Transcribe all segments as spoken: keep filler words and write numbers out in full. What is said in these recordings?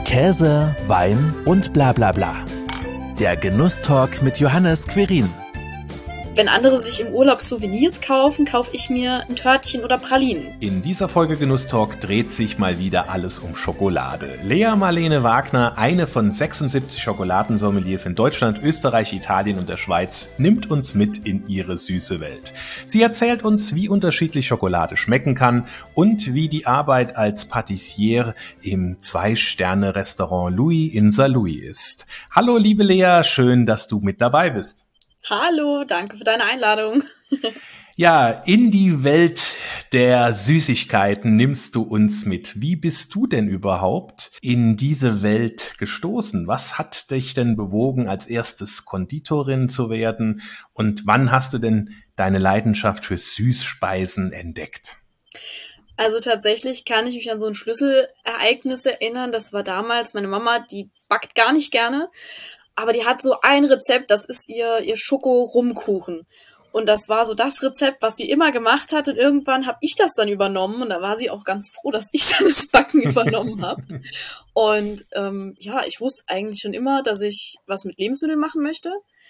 Käse, Wein und bla bla bla. Der Genusstalk mit Johannes Quirin. Wenn andere sich im Urlaub Souvenirs kaufen, kaufe ich mir ein Törtchen oder Pralinen. In dieser Folge Genusstalk dreht sich mal wieder alles um Schokolade. Lea Marlene Wagner, eine von sechsundsiebzig Schokoladensommeliers in Deutschland, Österreich, Italien und der Schweiz, nimmt uns mit in ihre süße Welt. Sie erzählt uns, wie unterschiedlich Schokolade schmecken kann und wie die Arbeit als Patissiere im Zwei-Sterne-Restaurant Louis in Saarlouis ist. Hallo liebe Lea, schön, dass du mit dabei bist. Hallo, danke für deine Einladung. Ja, in die Welt der Süßigkeiten nimmst du uns mit. Wie bist du denn überhaupt in diese Welt gestoßen? Was hat dich denn bewogen, als erstes Konditorin zu werden? Und wann hast du denn deine Leidenschaft für Süßspeisen entdeckt? Also tatsächlich kann ich mich an so ein Schlüsselereignis erinnern. Das war damals, meine Mama, die backt gar nicht gerne. Aber die hat so ein Rezept, das ist ihr, ihr Schoko-Rumkuchen. Und das war so das Rezept, was sie immer gemacht hat. Und irgendwann habe ich das dann übernommen. Und da war sie auch ganz froh, dass ich dann das Backen übernommen habe. Und ähm, ja, ich wusste eigentlich schon immer, dass ich was mit Lebensmitteln machen möchte.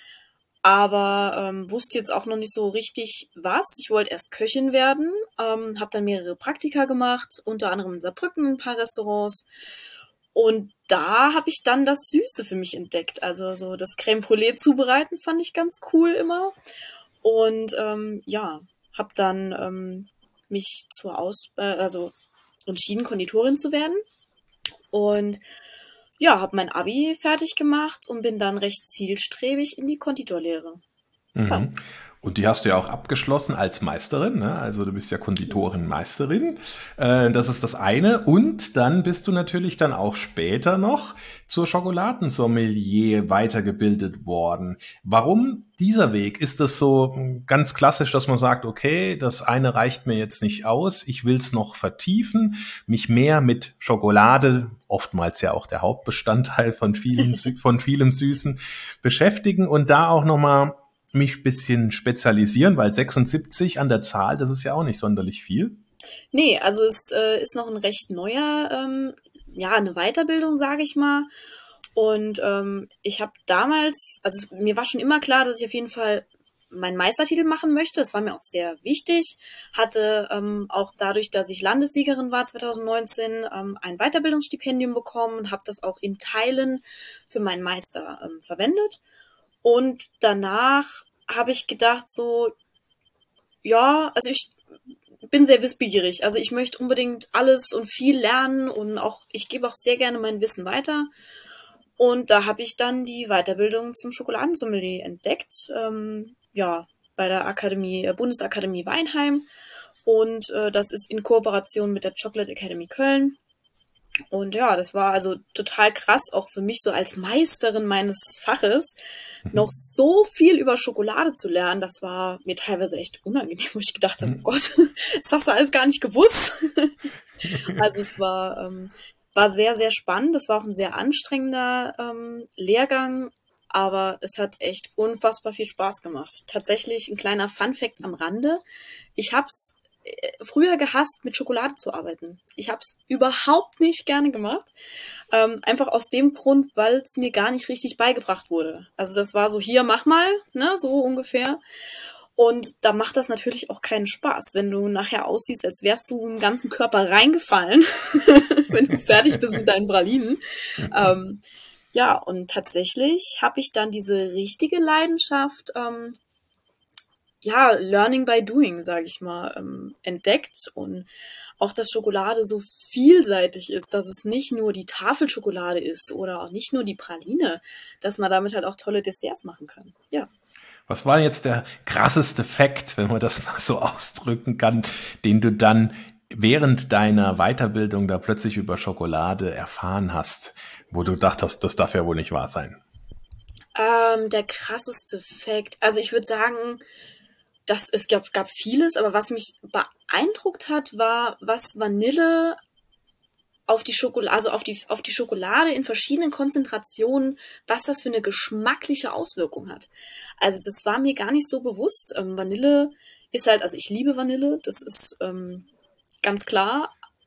Aber ähm, wusste jetzt auch noch nicht so richtig was. Ich wollte erst Köchin werden. Ähm, habe dann mehrere Praktika gemacht, unter anderem in Saarbrücken, ein paar Restaurants. Und da habe ich dann das Süße für mich entdeckt. Also so das Crème Brûlée zubereiten fand ich ganz cool immer. Und ähm, ja, habe dann ähm, mich zur Aus äh, also entschieden, Konditorin zu werden. Und ja, habe mein Abi fertig gemacht und bin dann recht zielstrebig in die Konditorlehre. Mhm. Ja. Und die hast du ja auch abgeschlossen als Meisterin, ne? Also du bist ja Konditorin-Meisterin. Äh, das ist das eine. Und dann bist du natürlich dann auch später noch zur Schokoladensommelier weitergebildet worden. Warum dieser Weg? Ist das so ganz klassisch, dass man sagt, okay, das eine reicht mir jetzt nicht aus, ich will es noch vertiefen, mich mehr mit Schokolade, oftmals ja auch der Hauptbestandteil von vielen, von vielem Süßen, beschäftigen und da auch nochmal mich ein bisschen spezialisieren, weil sechsundsiebzig an der Zahl, das ist ja auch nicht sonderlich viel. Nee, also es äh, ist noch ein recht neuer, ähm, ja, eine Weiterbildung, sage ich mal. Und ähm, ich habe damals, also es, mir war schon immer klar, dass ich auf jeden Fall meinen Meistertitel machen möchte. Das war mir auch sehr wichtig. Hatte ähm, auch dadurch, dass ich Landessiegerin war zwanzig neunzehn, ähm, ein Weiterbildungsstipendium bekommen und habe das auch in Teilen für meinen Meister ähm, verwendet. Und danach habe ich gedacht so, ja, also ich bin sehr wissbegierig. Also ich möchte unbedingt alles und viel lernen und auch ich gebe auch sehr gerne mein Wissen weiter. Und da habe ich dann die Weiterbildung zum Schokoladensommelier entdeckt, ähm, ja, bei der Akademie, äh, Bundesakademie Weinheim. Und äh, das ist in Kooperation mit der Chocolate Academy Köln. Und ja, das war also total krass, auch für mich so als Meisterin meines Faches, noch so viel über Schokolade zu lernen. Das war mir teilweise echt unangenehm, wo ich gedacht habe, oh Gott, das hast du alles gar nicht gewusst. Also es war, ähm, war sehr, sehr spannend. Das war auch ein sehr anstrengender ähm, Lehrgang, aber es hat echt unfassbar viel Spaß gemacht. Tatsächlich ein kleiner Funfact am Rande. Ich hab's früher gehasst, mit Schokolade zu arbeiten. Ich habe es überhaupt nicht gerne gemacht. Ähm, einfach aus dem Grund, weil es mir gar nicht richtig beigebracht wurde. Also das war so, hier, mach mal, ne, so ungefähr. Und da macht das natürlich auch keinen Spaß, wenn du nachher aussiehst, als wärst du im ganzen Körper reingefallen, wenn du fertig bist mit deinen Pralinen. Ähm, ja, und tatsächlich habe ich dann diese richtige Leidenschaft ähm, ja, Learning by Doing, sage ich mal, ähm, entdeckt und auch, dass Schokolade so vielseitig ist, dass es nicht nur die Tafelschokolade ist oder auch nicht nur die Praline, dass man damit halt auch tolle Desserts machen kann. Ja. Was war jetzt der krasseste Fact, wenn man das mal so ausdrücken kann, den du dann während deiner Weiterbildung da plötzlich über Schokolade erfahren hast, wo du dachtest, das darf ja wohl nicht wahr sein? Ähm, der krasseste Fact, also ich würde sagen, Das, es gab, gab vieles, aber was mich beeindruckt hat, war, was Vanille auf die Schokolade, also auf die, auf die Schokolade in verschiedenen Konzentrationen, was das für eine geschmackliche Auswirkung hat. Also das war mir gar nicht so bewusst. Ähm, Vanille ist halt, also ich liebe Vanille, das ist ähm, ganz klar,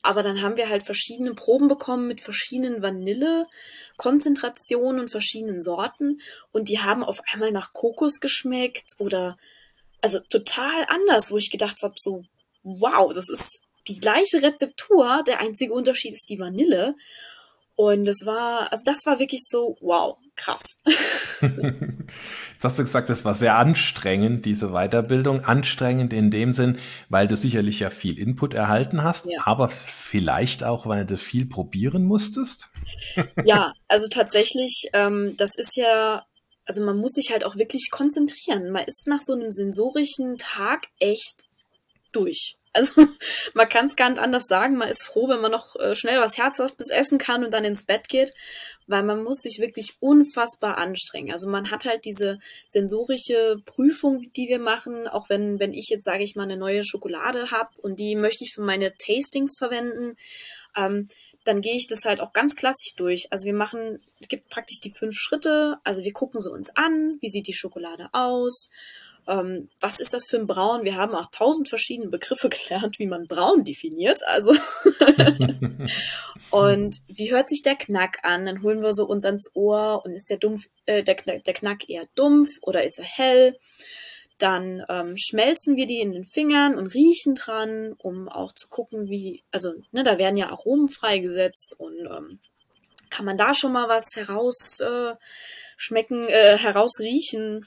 aber dann haben wir halt verschiedene Proben bekommen mit verschiedenen Vanillekonzentrationen und verschiedenen Sorten und die haben auf einmal nach Kokos geschmeckt oder also total anders, wo ich gedacht habe, so wow, das ist die gleiche Rezeptur, der einzige Unterschied ist die Vanille. Und das war, also das war wirklich so, wow, krass. Jetzt hast du gesagt, das war sehr anstrengend, diese Weiterbildung. Anstrengend in dem Sinn, weil du sicherlich ja viel Input erhalten hast, Ja. aber vielleicht auch, weil du viel probieren musstest. Ja, also tatsächlich, ähm, das ist ja, also man muss sich halt auch wirklich konzentrieren. Man ist nach so einem sensorischen Tag echt durch. Also man kann es gar nicht anders sagen. Man ist froh, wenn man noch äh, schnell was Herzhaftes essen kann und dann ins Bett geht, weil man muss sich wirklich unfassbar anstrengen. Also man hat halt diese sensorische Prüfung, die wir machen, auch wenn wenn ich jetzt, sage ich mal, eine neue Schokolade habe und die möchte ich für meine Tastings verwenden, ähm, dann gehe ich das halt auch ganz klassisch durch. Also wir machen, es gibt praktisch die fünf Schritte. Also wir gucken sie uns an, wie sieht die Schokolade aus, ähm, was ist das für ein Braun? Wir haben auch tausend verschiedene Begriffe gelernt, wie man Braun definiert. Also und wie hört sich der Knack an? Dann holen wir so uns ans Ohr und ist der dumpf, äh, der, der Knack eher dumpf oder ist er hell? Dann ähm, schmelzen wir die in den Fingern und riechen dran, um auch zu gucken, wie, also ne, da werden ja Aromen freigesetzt und ähm, kann man da schon mal was heraus äh, schmecken, äh, herausriechen.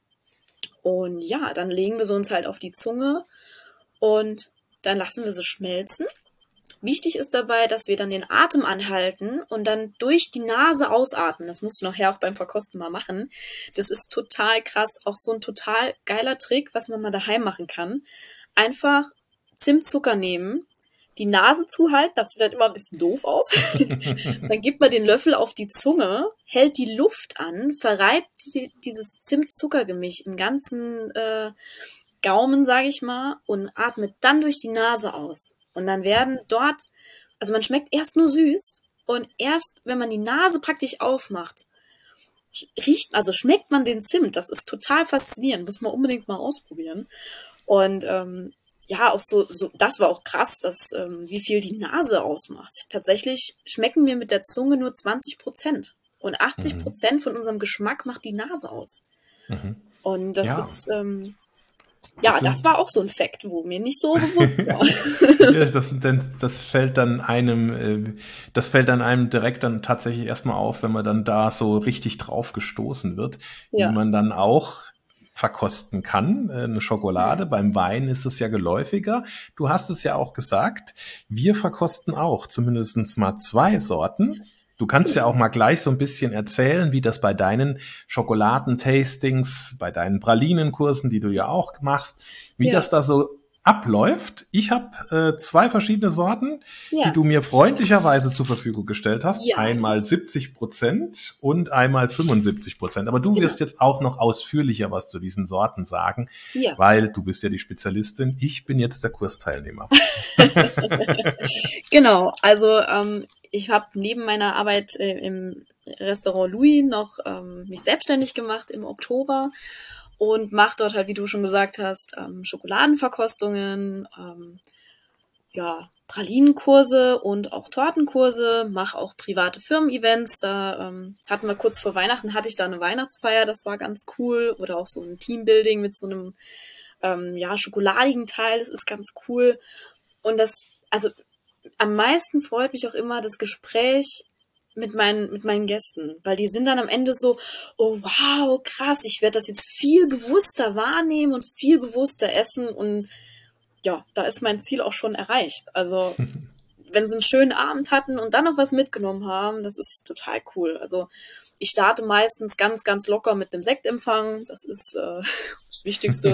Und ja, dann legen wir sie uns halt auf die Zunge und dann lassen wir sie schmelzen. Wichtig ist dabei, dass wir dann den Atem anhalten und dann durch die Nase ausatmen. Das musst du nachher auch beim Verkosten mal machen. Das ist total krass, auch so ein total geiler Trick, was man mal daheim machen kann. Einfach Zimtzucker nehmen, die Nase zuhalten, das sieht dann immer ein bisschen doof aus. Dann gibt man den Löffel auf die Zunge, hält die Luft an, verreibt die, dieses Zimt-Zucker-Gemisch im ganzen äh, Gaumen, sage ich mal, und atmet dann durch die Nase aus. Und dann werden dort, also man schmeckt erst nur süß und erst, wenn man die Nase praktisch aufmacht, riecht, also schmeckt man den Zimt. Das ist total faszinierend, muss man unbedingt mal ausprobieren. Und ähm, ja, auch so, so, das war auch krass, dass, ähm, wie viel die Nase ausmacht. Tatsächlich schmecken wir mit der Zunge nur zwanzig Prozent. Und achtzig Prozent von unserem Geschmack macht die Nase aus. Mhm. Und das Ja. ist, ähm, ja, Das sind- das war auch so ein Fakt, wo mir nicht so bewusst war. Ja, das, sind dann, das fällt dann einem, äh, das fällt dann einem direkt dann tatsächlich erstmal auf, wenn man dann da so richtig drauf gestoßen wird, Ja. wie man dann auch verkosten kann. Äh, Eine Schokolade, Mhm. beim Wein ist es ja geläufiger. Du hast es ja auch gesagt, wir verkosten auch zumindest mal zwei Sorten. Du kannst ja auch mal gleich so ein bisschen erzählen, wie das bei deinen Schokoladentastings, bei deinen Pralinenkursen, die du ja auch machst, wie Ja. das da so abläuft. Ich habe äh, zwei verschiedene Sorten, Ja. die du mir freundlicherweise zur Verfügung gestellt hast. Ja. Einmal siebzig Prozent und einmal fünfundsiebzig Prozent. Aber du Genau. wirst jetzt auch noch ausführlicher was zu diesen Sorten sagen, Ja. weil du bist ja die Spezialistin. Ich bin jetzt der Kursteilnehmer. Genau, also ähm, ich habe neben meiner Arbeit äh, im Restaurant Louis noch ähm, mich selbstständig gemacht im Oktober und mache dort halt, wie du schon gesagt hast, ähm, Schokoladenverkostungen, ähm, ja, Pralinenkurse und auch Tortenkurse, mache auch private Firmen-Events. Da ähm, hatten wir kurz vor Weihnachten, hatte ich da eine Weihnachtsfeier, das war ganz cool. Oder auch so ein Teambuilding mit so einem ähm, ja, schokoladigen Teil, das ist ganz cool. Und das, also am meisten freut mich auch immer das Gespräch mit meinen, mit meinen Gästen, weil die sind dann am Ende so, oh wow, krass, ich werde das jetzt viel bewusster wahrnehmen und viel bewusster essen und ja, da ist mein Ziel auch schon erreicht. Also wenn sie einen schönen Abend hatten und dann noch was mitgenommen haben, das ist total cool. Also ich starte meistens ganz, ganz locker mit einem Sektempfang. Das ist äh, das Wichtigste.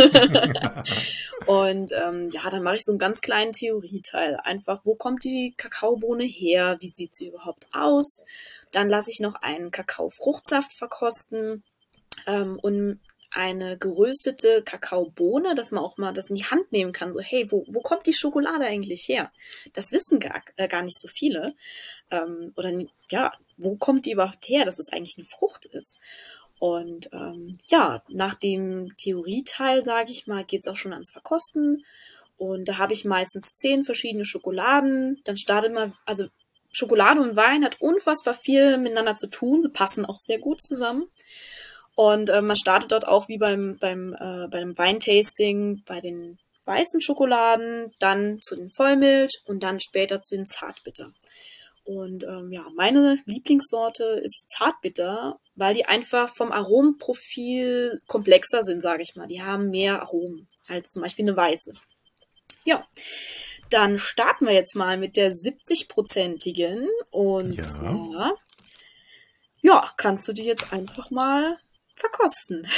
Und ähm, ja, dann mache ich so einen ganz kleinen Theorieteil. Einfach, wo kommt die Kakaobohne her? Wie sieht sie überhaupt aus? Dann lasse ich noch einen Kakaofruchtsaft verkosten ähm, und eine geröstete Kakaobohne, dass man auch mal das in die Hand nehmen kann. So, hey, wo, wo kommt die Schokolade eigentlich her? Das wissen gar, äh, gar nicht so viele. Ähm, oder ja, wo kommt die überhaupt her, dass es eigentlich eine Frucht ist? Und ähm, ja, nach dem Theorieteil, sage ich mal, geht's auch schon ans Verkosten. Und da habe ich meistens zehn verschiedene Schokoladen. Dann startet man, also Schokolade und Wein hat unfassbar viel miteinander zu tun. Sie passen auch sehr gut zusammen. Und äh, man startet dort auch wie beim, beim, äh, bei einem Weintasting bei den weißen Schokoladen, dann zu den Vollmilch und dann später zu den Zartbitter. Und ähm, ja, meine Lieblingssorte ist Zartbitter, weil die einfach vom Aromenprofil komplexer sind, sage ich mal. Die haben mehr Aromen als zum Beispiel eine weiße. Ja, dann starten wir jetzt mal mit der siebzig-prozentigen. Und Ja. zwar, ja, kannst du die jetzt einfach mal verkosten.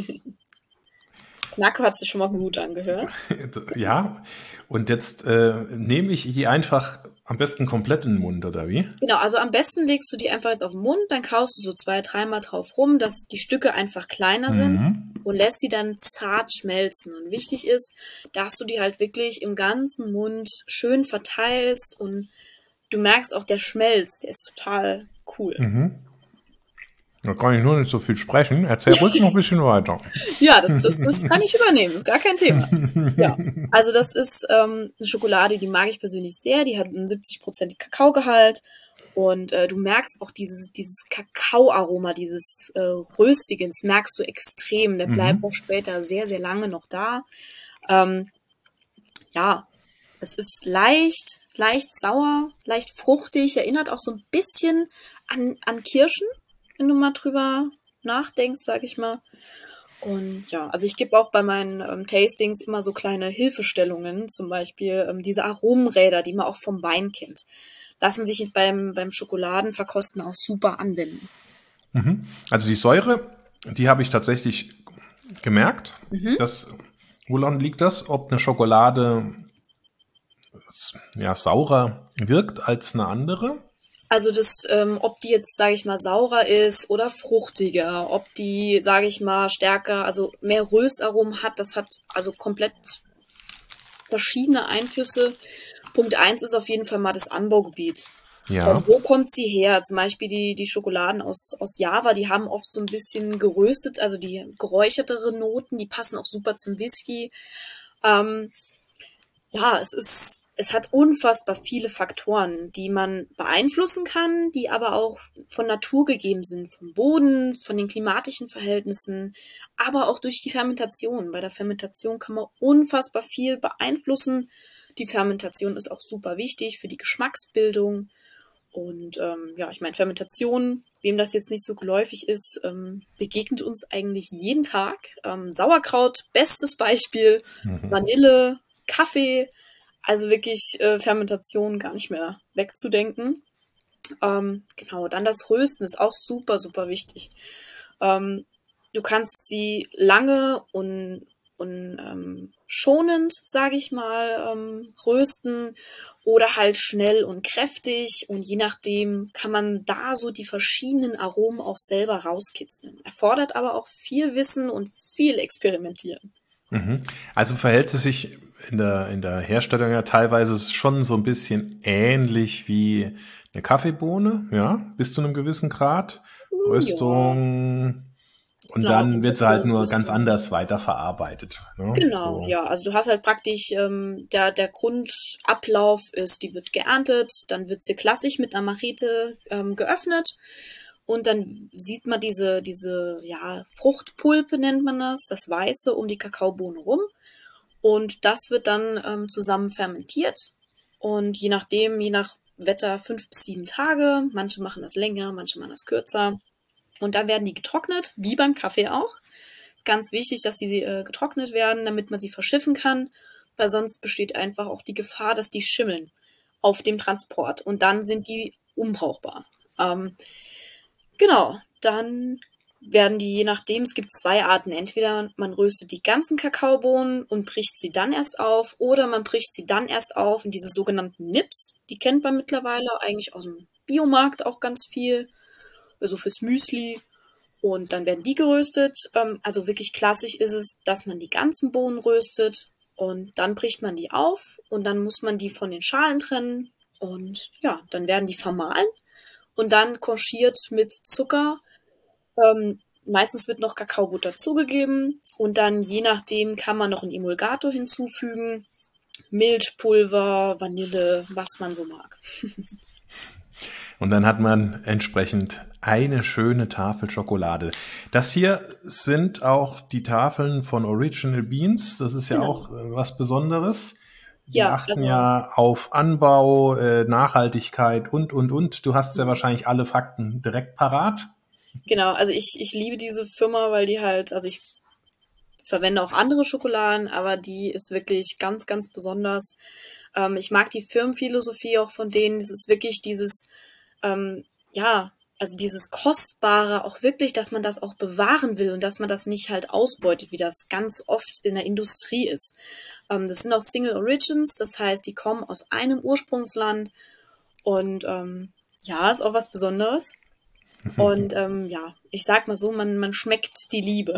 Knacke hat sich schon mal gut angehört. Ja, und jetzt äh, nehme ich die einfach am besten komplett in den Mund, oder wie? Genau, also am besten legst du die einfach jetzt auf den Mund, dann kaust du so zwei, dreimal drauf rum, dass die Stücke einfach kleiner sind Mhm. und lässt die dann zart schmelzen. Und wichtig ist, dass du die halt wirklich im ganzen Mund schön verteilst und du merkst auch, der Schmelz, der ist total cool. Mhm. Da kann ich nur nicht so viel sprechen. Erzähl ruhig noch ein bisschen weiter. Ja, das, das, das kann ich übernehmen, ist gar kein Thema. Ja, also das ist ähm, eine Schokolade, die mag ich persönlich sehr. Die hat einen siebzig Prozent Kakaogehalt und äh, du merkst auch dieses, dieses Kakaoaroma, dieses äh, Röstige, das merkst du extrem. Der bleibt auch später sehr, sehr lange noch da. Ähm, ja, es ist leicht, leicht sauer, leicht fruchtig, erinnert auch so ein bisschen an, an Kirschen, wenn du mal drüber nachdenkst, sag ich mal. Und ja, also ich gebe auch bei meinen ähm, Tastings immer so kleine Hilfestellungen, zum Beispiel ähm, diese Aromenräder, die man auch vom Wein kennt. Lassen sich beim, beim Schokoladenverkosten auch super anwenden. Also die Säure, die habe ich tatsächlich gemerkt. Das, woran liegt das? Ob eine Schokolade ja, saurer wirkt als eine andere? Also das, ähm, ob die jetzt, sage ich mal, saurer ist oder fruchtiger, ob die, sage ich mal, stärker, also mehr Röstaromen hat, das hat also komplett verschiedene Einflüsse. Punkt eins ist auf jeden Fall mal das Anbaugebiet. Ja. Ähm, wo kommt sie her? Zum Beispiel die, die Schokoladen aus, aus Java, die haben oft so ein bisschen geröstet, also die geräuchertere Noten, die passen auch super zum Whisky. Ähm, ja, es ist, es hat unfassbar viele Faktoren, die man beeinflussen kann, die aber auch von Natur gegeben sind, vom Boden, von den klimatischen Verhältnissen, aber auch durch die Fermentation. Bei der Fermentation kann man unfassbar viel beeinflussen. Die Fermentation ist auch super wichtig für die Geschmacksbildung. Und ähm, ja, ich meine, Fermentation, wem das jetzt nicht so geläufig ist, ähm, begegnet uns eigentlich jeden Tag. Ähm, Sauerkraut, bestes Beispiel, Vanille, Kaffee, also wirklich äh, Fermentation gar nicht mehr wegzudenken. Ähm, genau, dann das Rösten ist auch super, super wichtig. Ähm, du kannst sie lange und, und ähm, schonend, sage ich mal, ähm, rösten oder halt schnell und kräftig und je nachdem kann man da so die verschiedenen Aromen auch selber rauskitzeln. Erfordert aber auch viel Wissen und viel Experimentieren. Also verhält es sich in der, in der Herstellung ja teilweise schon so ein bisschen ähnlich wie eine Kaffeebohne, ja, bis zu einem gewissen Grad. Ja, Röstung und genau, dann wird sie halt Fermentation, nur ganz Röstung. anders weiterverarbeitet. Ne? Genau, So. ja. Also du hast halt praktisch, ähm, der, der Grundablauf ist, die wird geerntet, dann wird sie klassisch mit einer Machete ähm, geöffnet und dann sieht man diese, diese, ja, Fruchtpulpe nennt man das, das Weiße um die Kakaobohne rum und das wird dann ähm, zusammen fermentiert und je nachdem, je nach Wetter fünf bis sieben Tage, manche machen das länger, manche machen das kürzer und dann werden die getrocknet, wie beim Kaffee auch. Ganz wichtig, dass die äh, getrocknet werden, damit man sie verschiffen kann, weil sonst besteht einfach auch die Gefahr, dass die schimmeln auf dem Transport und dann sind die unbrauchbar. Ähm, genau, dann werden die, je nachdem, es gibt zwei Arten. Entweder man röstet die ganzen Kakaobohnen und bricht sie dann erst auf oder man bricht sie dann erst auf in diese sogenannten Nips. Die kennt man mittlerweile eigentlich aus dem Biomarkt auch ganz viel, also fürs Müsli. Und dann werden die geröstet. Ähm, also wirklich klassisch ist es, dass man die ganzen Bohnen röstet und dann bricht man die auf und dann muss man die von den Schalen trennen und ja, dann werden die vermahlen und dann konchiert mit Zucker. Ähm, meistens wird noch Kakaobutter zugegeben und dann je nachdem kann man noch einen Emulgator hinzufügen Milchpulver, Vanille, was man so mag. Und dann hat man entsprechend eine schöne Tafel Schokolade. Das hier sind auch die Tafeln von Original Beans. Das ist ja Genau. auch äh, was Besonderes. Die Ja, achten also ja auf Anbau, äh, Nachhaltigkeit und, und, und. Du hast ja wahrscheinlich alle Fakten direkt parat. genau, also ich, ich liebe diese Firma, weil die halt, also ich verwende auch andere Schokoladen, aber die ist wirklich ganz, ganz besonders. Ähm, ich mag die Firmenphilosophie auch von denen. Es ist wirklich dieses, ähm, ja, also dieses Kostbare auch wirklich, dass man das auch bewahren will und dass man das nicht halt ausbeutet, wie das ganz oft in der Industrie ist. Ähm, das sind auch Single Origins, das heißt, die kommen aus einem Ursprungsland und ähm, ja, ist auch was Besonderes. Und ähm, ja, ich sag mal so, man, man schmeckt die Liebe.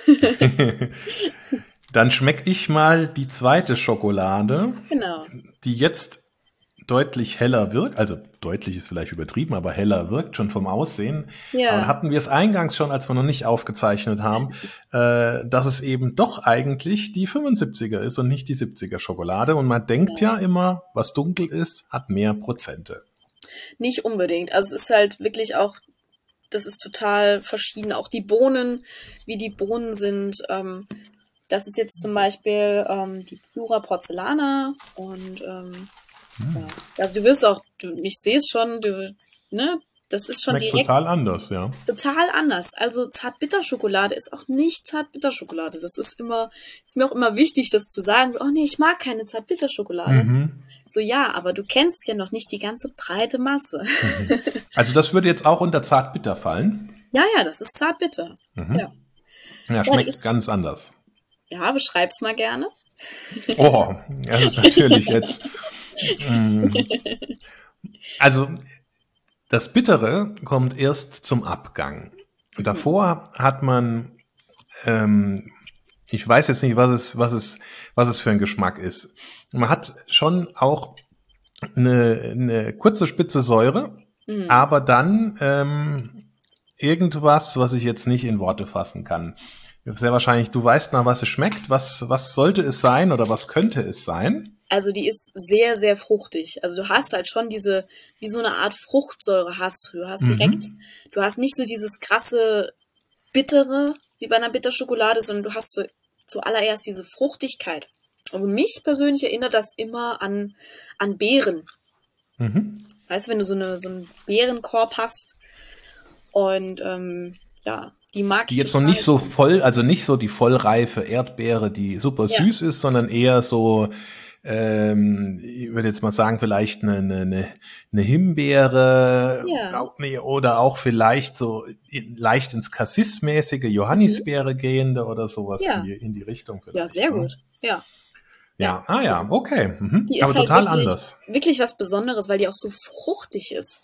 Dann schmecke ich mal die zweite Schokolade, Genau. die jetzt deutlich heller wirkt. Also deutlich ist vielleicht übertrieben, aber heller wirkt schon vom Aussehen. Aber Ja, hatten wir es eingangs schon, als wir noch nicht aufgezeichnet haben, äh, dass es eben doch eigentlich die fünfundsiebziger ist und nicht die siebziger Schokolade. Und man denkt genau. ja immer, was dunkel ist, hat mehr Prozente. Nicht unbedingt. Also es ist halt wirklich auch, das ist total verschieden. Auch die Bohnen, wie die Bohnen sind. Ähm, das ist jetzt zum Beispiel ähm, die Pura Porzelana und ähm, ja. Also du wirst auch, du, ich sehe es schon, du, ne, das ist schon Schmeckt direkt total anders, ja. total anders. Also Zartbitterschokolade ist auch nicht Zartbitterschokolade. Das ist immer, ist mir auch immer wichtig, das zu sagen. So, oh nee, ich mag keine Zartbitterschokolade. Mhm. So, ja, aber du kennst ja noch nicht die ganze breite Masse. Also das würde jetzt auch unter Zartbitter fallen. Ja, ja, das ist Zartbitter. Mhm. Ja. Ja, Ja, die schmeckt ist, ganz anders. ja, beschreib's mal gerne. Oh, das ist natürlich jetzt. mm, Also das Bittere kommt erst zum Abgang. Davor hat man, ähm, ich weiß jetzt nicht, was es, was es, was es für ein Geschmack ist. Man hat schon auch eine, eine kurze spitze Säure, Mhm. aber dann ähm, irgendwas, was ich jetzt nicht in Worte fassen kann. Sehr wahrscheinlich, du weißt nach, was es schmeckt. Was, was sollte es sein oder was könnte es sein? Also die ist sehr, sehr fruchtig. Also du hast halt schon diese, wie so eine Art Fruchtsäure hast du. Du hast direkt, Mhm. du hast nicht so dieses krasse Bittere wie bei einer Bitterschokolade, sondern du hast so zuallererst diese Fruchtigkeit. Also mich persönlich erinnert das immer an, an Beeren. Mhm. Weißt du, wenn du so, eine, so einen Beerenkorb hast und ähm, ja, die mag Die ich jetzt noch total nicht so gern. voll, also nicht so die vollreife Erdbeere, die super Ja, süß ist, sondern eher so, ähm, ich würde jetzt mal sagen, vielleicht eine, eine, eine eine Himbeere ja, au- nee, oder auch vielleicht so in- leicht ins Cassis-mäßige mhm. Johannisbeere gehende oder sowas in Ja, die, in die Richtung ja, vielleicht. sehr Ne? gut. Ja, ja. Ja, ah Das, ja, okay. Mhm. die Aber ist halt total wirklich, anders. wirklich was Besonderes, weil die auch so fruchtig ist.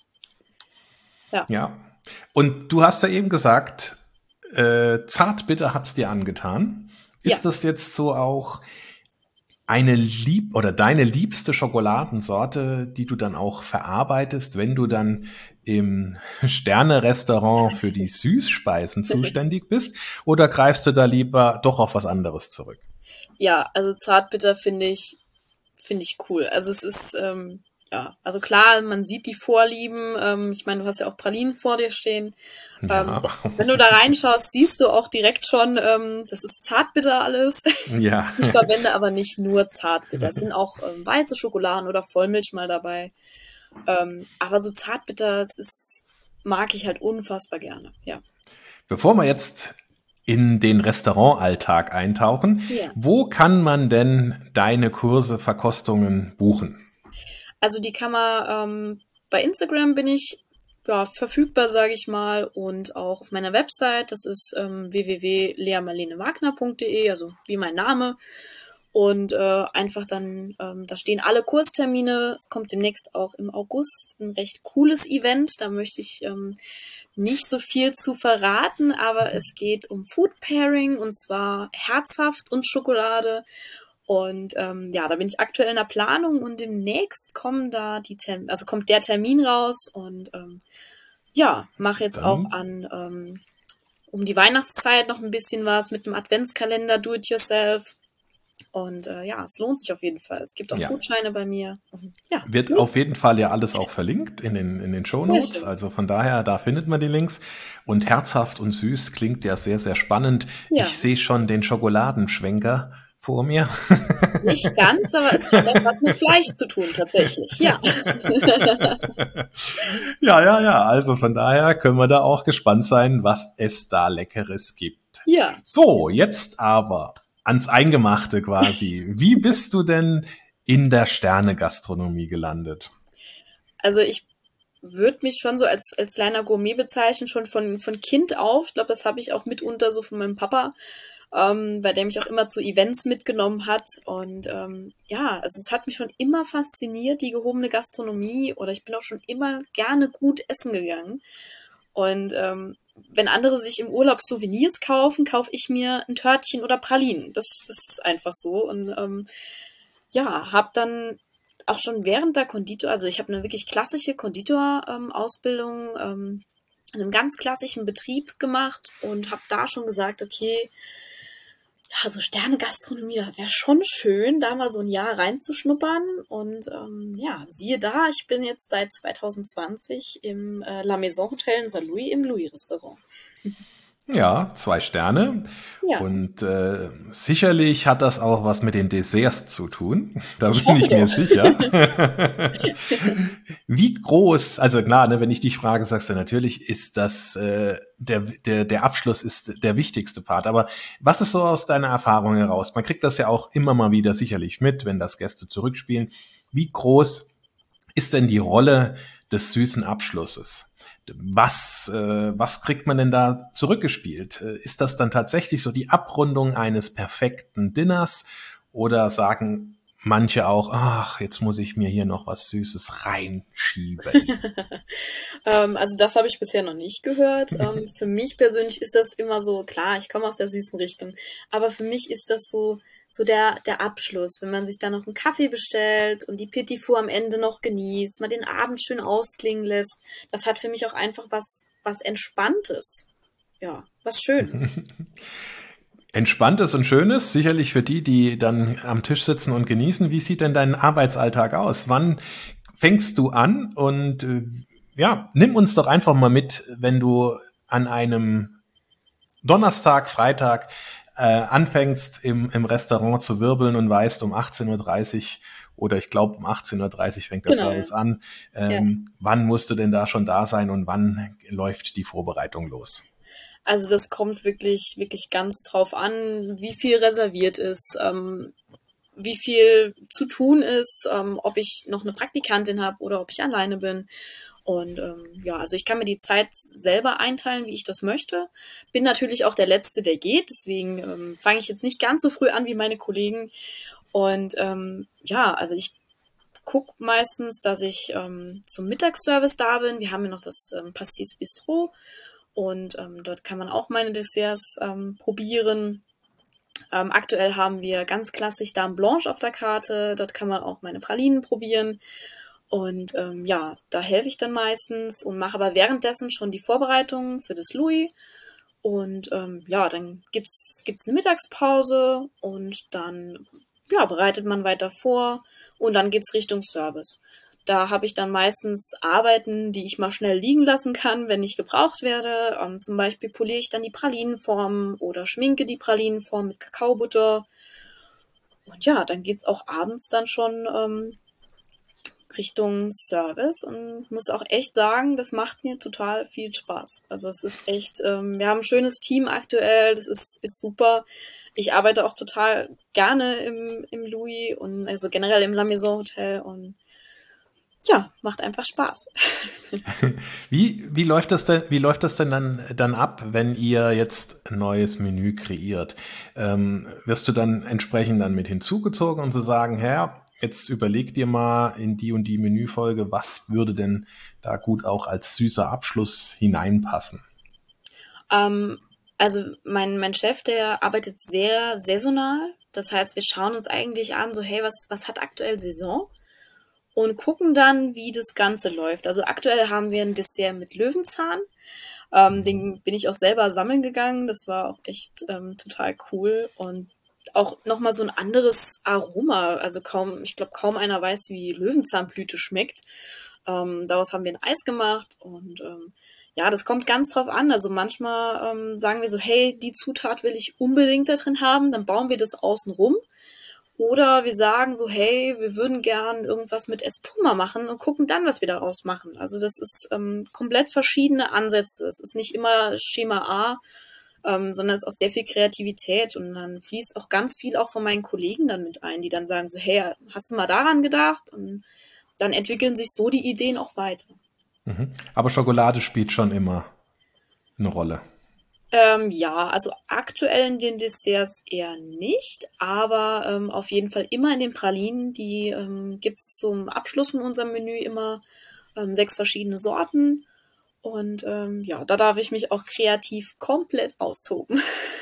Ja, Ja. Und du hast ja eben gesagt, äh, Zartbitter hat's dir angetan. ja. Ist das jetzt so auch eine lieb oder deine liebste Schokoladensorte, die du dann auch verarbeitest, wenn du dann im Sterne-Restaurant für die Süßspeisen zuständig bist? Oder greifst du da lieber doch auf was anderes zurück? Ja, also Zartbitter finde ich, finde ich cool. Also es ist, ähm, ja, also klar, man sieht die Vorlieben. Ähm, ich meine, du hast ja auch Pralinen vor dir stehen. Ähm, Ja, d- wenn du da reinschaust, siehst du auch direkt schon, ähm, das ist Zartbitter alles. ja. Ich verwende aber nicht nur Zartbitter. Es sind auch ähm, weiße Schokoladen oder Vollmilch mal dabei. Ähm, aber so Zartbitter, das ist, mag ich halt unfassbar gerne. Ja. Bevor wir jetzt in den Restaurantalltag eintauchen, Ja. wo kann man denn deine Kurse, Verkostungen buchen? Also die kann man, ähm, bei Instagram bin ich ja, verfügbar, sage ich mal, und auch auf meiner Website, das ist ähm, w w w punkt lea marlene wagner punkt d e, also wie mein Name. Und äh, einfach dann, ähm, da stehen alle Kurstermine. Es kommt demnächst auch im August ein recht cooles Event. Da möchte ich ähm, nicht so viel zu verraten, aber es geht um Food Pairing und zwar herzhaft und Schokolade. Und ähm, ja, da bin ich aktuell in der Planung und demnächst kommen da die Term also kommt der Termin raus und ähm, ja, mache jetzt auch Dann, an ähm, um die Weihnachtszeit noch ein bisschen was mit dem Adventskalender Do It Yourself. Und äh, ja, es lohnt sich auf jeden Fall. Es gibt auch Ja. Gutscheine bei mir. Und, ja, Wird lohnt auf sich. jeden Fall ja alles auch verlinkt in den, in den Sehr Shownotes. schön. Also von daher, da findet man die Links. Und herzhaft und süß klingt ja sehr, sehr spannend. Ja, Ich sehe schon den Schokoladenschwenker vor mir. nicht ganz, aber es hat auch was mit Fleisch zu tun, tatsächlich. Ja. Ja, ja, ja. Also von daher können wir da auch gespannt sein, was es da Leckeres gibt. Ja. So, jetzt aber ans Eingemachte quasi. Wie bist du denn in der Sterne-Gastronomie gelandet? Also ich würde mich schon so als, als kleiner Gourmet bezeichnen, schon von, von Kind auf. Ich glaube, das habe ich auch mitunter so von meinem Papa, ähm, bei der mich auch immer zu Events mitgenommen hat. Und ähm, ja, also es hat mich schon immer fasziniert, die gehobene Gastronomie. Oder ich bin auch schon immer gerne gut essen gegangen. Und ähm, wenn andere sich im Urlaub Souvenirs kaufen, kaufe ich mir ein Törtchen oder Pralinen. Das, das ist einfach so. Und ähm, ja, habe dann auch schon während der Konditor, also ich habe eine wirklich klassische Konditor-Ausbildung ähm, in einem ganz klassischen Betrieb gemacht und habe da schon gesagt, okay, ja, so Sterne-Gastronomie, das wäre schon schön, da mal so ein Jahr reinzuschnuppern. Und ähm, ja, siehe da, ich bin jetzt seit zwanzig zwanzig im äh, La Maison Hotel in Saint Louis im Louis-Restaurant. Ja, zwei Sterne. Ja, Und äh, sicherlich hat das auch was mit den Desserts zu tun. Da ich bin hoffe ich mir doch. sicher. Wie groß, also klar, ne, wenn ich dich frage, sagst du natürlich, ist das äh, der, der, der Abschluss ist der wichtigste Part. Aber was ist so aus deiner Erfahrung heraus? Man kriegt das ja auch immer mal wieder sicherlich mit, wenn das Gäste zurückspielen. Wie groß ist denn die Rolle des süßen Abschlusses? Was, äh, was kriegt man denn da zurückgespielt? Äh, Ist das dann tatsächlich so die Abrundung eines perfekten Dinners? Oder sagen manche auch, ach, jetzt muss ich mir hier noch was Süßes reinschieben? Ähm, also das habe ich bisher noch nicht gehört. Ähm, für mich persönlich ist das immer so, klar, ich komme aus der süßen Richtung, aber für mich ist das so, so der, der Abschluss, wenn man sich dann noch einen Kaffee bestellt und die Petit Four am Ende noch genießt, mal den Abend schön ausklingen lässt. Das hat für mich auch einfach was, was Entspanntes. Ja, was Schönes. Entspanntes und Schönes, sicherlich für die, die dann am Tisch sitzen und genießen. Wie sieht denn dein Arbeitsalltag aus? Wann fängst du an? Und äh, ja, nimm uns doch einfach mal mit, wenn du an einem Donnerstag, Freitag äh, anfängst im, im Restaurant zu wirbeln und weißt, um achtzehn Uhr dreißig oder ich glaube um achtzehn Uhr dreißig fängt der Genau, ja. Service an. Ja. Ähm, wann musst du denn da schon da sein und wann läuft die Vorbereitung los? Also das kommt wirklich, wirklich ganz drauf an, wie viel reserviert ist, ähm, wie viel zu tun ist, ähm, ob ich noch eine Praktikantin habe oder ob ich alleine bin. Und ähm, ja, also ich kann mir die Zeit selber einteilen, wie ich das möchte. Bin natürlich auch der Letzte, der geht. Deswegen ähm, fange ich jetzt nicht ganz so früh an wie meine Kollegen. Und ähm, ja, also ich gucke meistens, dass ich ähm, zum Mittagsservice da bin. Wir haben ja noch das ähm, Pastis Bistro. Und ähm, dort kann man auch meine Desserts ähm, probieren. Ähm, aktuell haben wir ganz klassisch Dame Blanche auf der Karte. Dort kann man auch meine Pralinen probieren. Und ähm, ja, da helfe ich dann meistens und mache aber währenddessen schon die Vorbereitungen für das Louis. Und ähm, ja, dann gibt's gibt's eine Mittagspause und dann ja, bereitet man weiter vor und dann geht's Richtung Service. Da habe ich dann meistens Arbeiten, die ich mal schnell liegen lassen kann, wenn ich gebraucht werde. Ähm, zum Beispiel poliere ich dann die Pralinenform oder schminke die Pralinenform mit Kakaobutter. Und ja, dann geht's auch abends dann schon ähm, Richtung Service und muss auch echt sagen, das macht mir total viel Spaß. Also es ist echt, ähm, wir haben ein schönes Team aktuell, das ist, ist super. Ich arbeite auch total gerne im, im Louis und also generell im La Maison Hotel und ja, macht einfach Spaß. Wie, wie läuft das denn, wie läuft das denn dann, dann ab, wenn ihr jetzt ein neues Menü kreiert? Ähm, wirst du dann entsprechend dann mit hinzugezogen und zu sagen, Herr, jetzt überleg dir mal in die und die Menüfolge, was würde denn da gut auch als süßer Abschluss hineinpassen? Ähm, also mein, mein Chef, der arbeitet sehr saisonal. Das heißt, wir schauen uns eigentlich an, so hey, was, was hat aktuell Saison? Und gucken dann, wie das Ganze läuft. Also aktuell haben wir ein Dessert mit Löwenzahn. Ähm, den bin ich auch selber sammeln gegangen. Das war auch echt ähm, total cool. Und auch nochmal so ein anderes Aroma. Also kaum, ich glaube, kaum einer weiß, wie Löwenzahnblüte schmeckt. Ähm, daraus haben wir ein Eis gemacht und ähm, ja, das kommt ganz drauf an. Also manchmal ähm, sagen wir so, hey, die Zutat will ich unbedingt da drin haben, dann bauen wir das außen rum. Oder wir sagen so, hey, wir würden gern irgendwas mit Espuma machen und gucken dann, was wir daraus machen. Also das ist ähm, komplett verschiedene Ansätze. Es ist nicht immer Schema A, ähm, sondern es ist auch sehr viel Kreativität. Und dann fließt auch ganz viel auch von meinen Kollegen dann mit ein, die dann sagen so, hey, hast du mal daran gedacht? Und dann entwickeln sich so die Ideen auch weiter. Mhm. Aber Schokolade spielt schon immer eine Rolle. Ähm, ja, also aktuell in den Desserts eher nicht, aber ähm, auf jeden Fall immer in den Pralinen. Die ähm, gibt's zum Abschluss von unserem Menü immer ähm, sechs verschiedene Sorten. Und ähm, ja, da darf ich mich auch kreativ komplett austoben.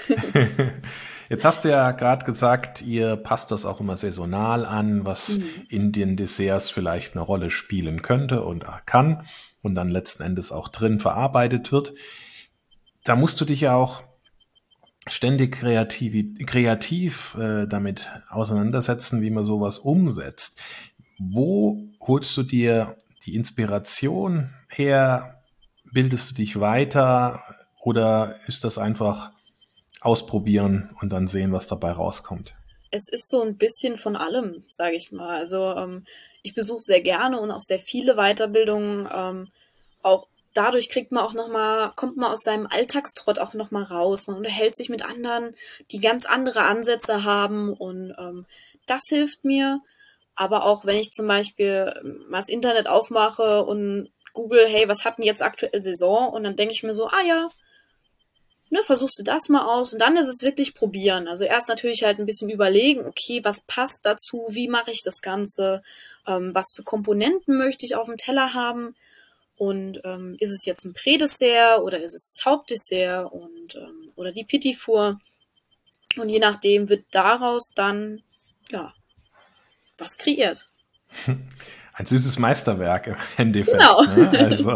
Jetzt hast du ja gerade gesagt, ihr passt das auch immer saisonal an, was Mhm. in den Desserts vielleicht eine Rolle spielen könnte und kann und dann letzten Endes auch drin verarbeitet wird. Da musst du dich ja auch ständig kreativ, kreativ äh, damit auseinandersetzen, wie man sowas umsetzt. Wo holst du dir die Inspiration her? Bildest du dich weiter oder ist das einfach ausprobieren und dann sehen, was dabei rauskommt? Es ist so ein bisschen von allem, sage ich mal. Also ähm, ich besuche sehr gerne und auch sehr viele Weiterbildungen. Ähm, auch dadurch kriegt man auch noch mal, kommt man aus seinem Alltagstrott auch noch mal raus. Man unterhält sich mit anderen, die ganz andere Ansätze haben und ähm, das hilft mir. Aber auch wenn ich zum Beispiel ähm, mal das Internet aufmache und google, hey, was hat denn jetzt aktuell Saison? Und dann denke ich mir so, ah ja, ne, versuchst du das mal aus und dann ist es wirklich probieren. Also erst natürlich halt ein bisschen überlegen, okay, was passt dazu, wie mache ich das Ganze, ähm, was für Komponenten möchte ich auf dem Teller haben und ähm, ist es jetzt ein Prädessert oder ist es das Hauptdessert und ähm, oder die Petit Four und je nachdem wird daraus dann ja was kreiert. Ein süßes Meisterwerk im Genau. Endeffekt. Ne? Also,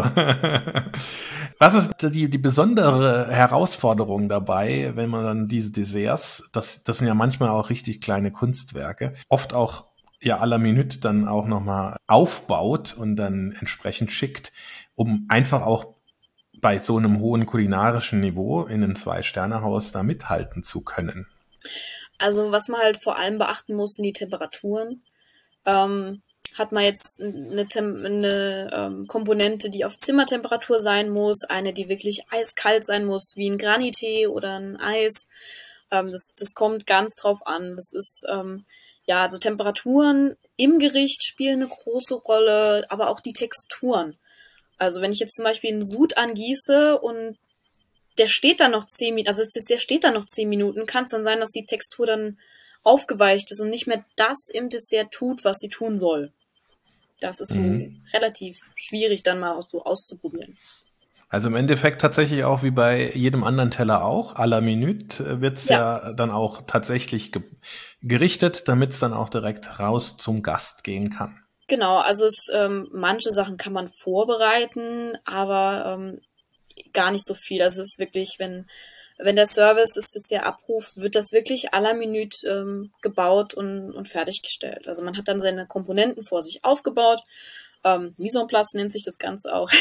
was ist die, die besondere Herausforderung dabei, wenn man dann diese Desserts, das, das sind ja manchmal auch richtig kleine Kunstwerke, oft auch ja à la Minute dann auch nochmal aufbaut und dann entsprechend schickt, um einfach auch bei so einem hohen kulinarischen Niveau in einem Zwei-Sterne-Haus da mithalten zu können. Also was man halt vor allem beachten muss, sind die Temperaturen. Ähm, hat man jetzt eine, Tem eine ähm, Komponente, die auf Zimmertemperatur sein muss, eine, die wirklich eiskalt sein muss, wie ein Granitee oder ein Eis. Ähm, das, das kommt ganz drauf an. Das ist, ähm, ja, also Temperaturen im Gericht spielen eine große Rolle, aber auch die Texturen. Also wenn ich jetzt zum Beispiel einen Sud angieße und der steht dann noch zehn Minuten, also das Dessert steht dann noch zehn Minuten, kann es dann sein, dass die Textur dann aufgeweicht ist und nicht mehr das im Dessert tut, was sie tun soll. Das ist so Mhm. relativ schwierig dann mal so auszuprobieren. Also im Endeffekt tatsächlich auch wie bei jedem anderen Teller auch. À la Minute wird's Ja, ja dann auch tatsächlich ge gerichtet, damit es dann auch direkt raus zum Gast gehen kann. genau. Also es, ähm, manche Sachen kann man vorbereiten, aber ähm, gar nicht so viel. Also es ist wirklich, wenn, wenn der Service das Dessert abruft, wird das wirklich à la Minute ähm, gebaut und, und fertiggestellt. Also man hat dann seine Komponenten vor sich aufgebaut. Ähm, Mise en place nennt sich das Ganze auch.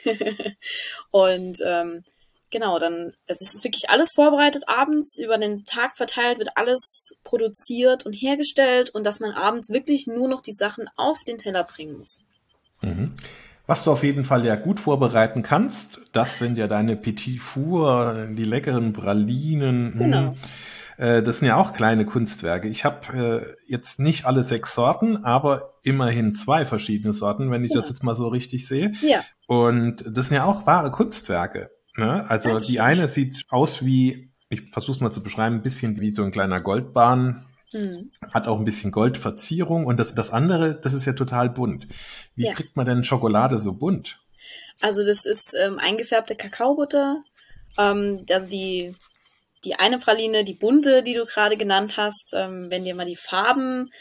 Und ähm, genau, dann, es ist wirklich alles vorbereitet abends, über den Tag verteilt wird alles produziert und hergestellt und dass man abends wirklich nur noch die Sachen auf den Teller bringen muss. Mhm. Was du auf jeden Fall ja gut vorbereiten kannst, das sind ja deine Petit Four, die leckeren Pralinen. Hm. Genau. Äh, Das sind ja auch kleine Kunstwerke. Ich habe äh, jetzt nicht alle sechs Sorten, aber immerhin zwei verschiedene Sorten, wenn ich das Ja. jetzt mal so richtig sehe. Ja, Und das sind ja auch wahre Kunstwerke. Ne? Also die Dankeschön. eine sieht aus wie, ich versuche es mal zu beschreiben, ein bisschen wie so ein kleiner Goldbahn, Hm. hat auch ein bisschen Goldverzierung und das, das andere, das ist ja total bunt. Wie Ja. kriegt man denn Schokolade so bunt? Also das ist ähm, eingefärbte Kakaobutter. Ähm, also die, die eine Praline, die bunte, die du gerade genannt hast, ähm, wenn dir mal die Farben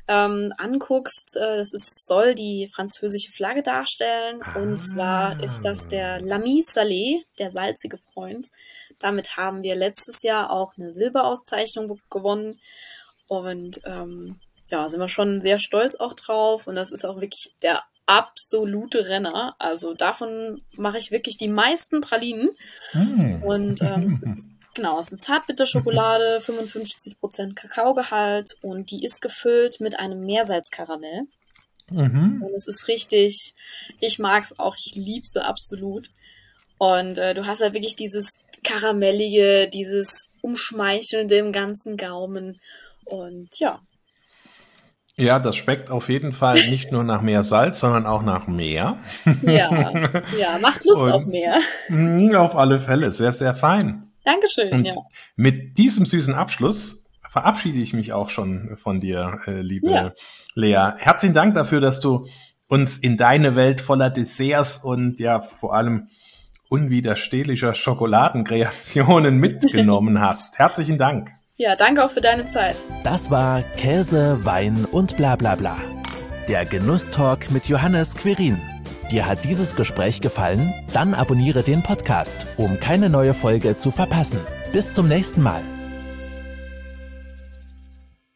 ähm, anguckst, äh, das ist, soll die französische Flagge darstellen. Ah. Und zwar ist das der L'Ami Salé, der salzige Freund. Damit haben wir letztes Jahr auch eine Silberauszeichnung gewonnen. Und ähm, ja, sind wir schon sehr stolz auch drauf. Und das ist auch wirklich der absolute Renner. Also davon mache ich wirklich die meisten Pralinen. Mm. Und ähm, es ist, genau, es ist eine Zartbitterschokolade, fünfundfünfzig Prozent Kakaogehalt und die ist gefüllt mit einem Meersalzkaramell. Mhm. Und es ist richtig, ich mag es auch, ich liebe sie absolut. Und äh, du hast ja wirklich dieses Karamellige, dieses Umschmeichelnde im ganzen Gaumen. Und ja. Ja, das schmeckt auf jeden Fall nicht nur nach mehr Salz, sondern auch nach mehr. Ja, ja, macht Lust Und, auf mehr. mh, auf alle Fälle, sehr, sehr fein. Dankeschön, Und ja. mit diesem süßen Abschluss verabschiede ich mich auch schon von dir, äh, liebe Ja. Lea. Herzlichen Dank dafür, dass du uns in deine Welt voller Desserts und ja vor allem unwiderstehlicher Schokoladenkreationen mitgenommen hast. Herzlichen Dank. Ja, danke auch für deine Zeit. Das war Käse, Wein und bla bla bla. Der Genusstalk mit Johannes Quirin. Dir hat dieses Gespräch gefallen? Dann abonniere den Podcast, um keine neue Folge zu verpassen. Bis zum nächsten Mal.